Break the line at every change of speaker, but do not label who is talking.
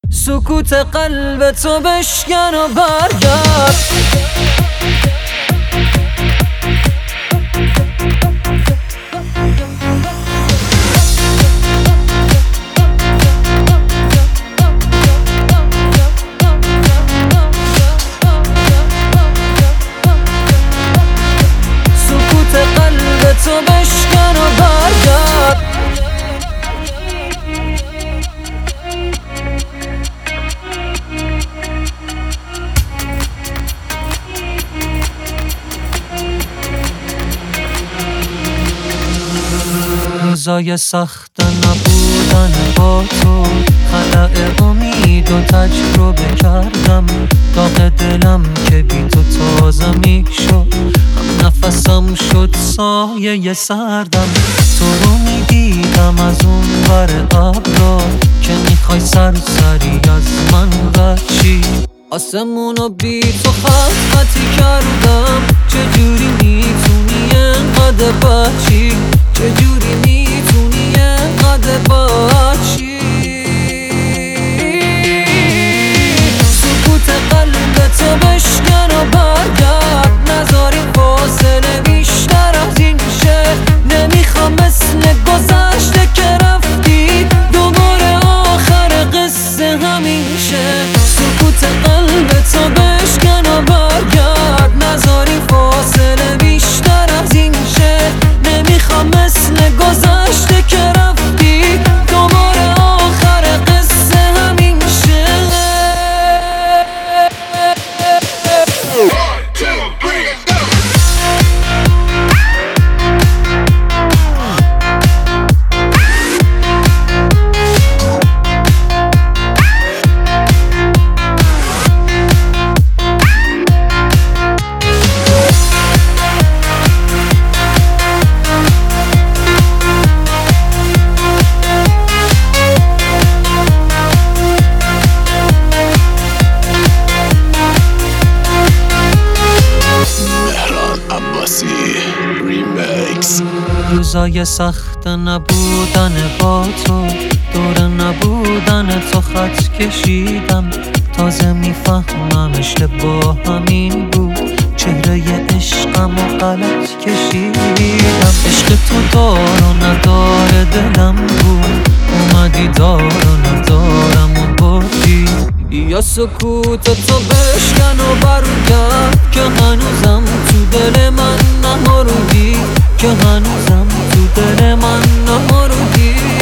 سکوت قلب تو بشکن و برگرد. سکوت قلب تو بشکن و برگرد. روزای سخت نبودن با تو، خلأ امید و تجربه کردم. داغ دلم که بی تو تازه می شد، هم نفسم شد سایه سردم. تو رو می دیدم از اون ور ابرا، که میخوای سری از من بچی. آسمونو بی تو خطی کردم. چجوری میتونی انقدر بچی؟ چجوری میتونی انقدر بچی؟ سکوت قلب تو بشکن و برگرد. نذاری فاصله بیشتر از این شه. نمیخوام مثل گذشته که رفتی دوباره آخر قصه همین شه. سکوت قلب تو بشکن و برگرد. نذاری فاصله بیشتر از این شه. نمیخوام مثل گذشته که رفتی دوباره آخر قصه همین شه. روزای سخت نبودن با تو، دور نبودن تو خط کشیدم. تازه میفهمم اشتباه همین بود، چهره عشقم و غلط کشیدم. عشق تو دار و ندار دلم بود، اومدی دار و ندارم و بردی. یا سکوت تو بشکن و برگرد، که هنوزم تو دل من نمردی. که هنوزم تو دل من نمردی.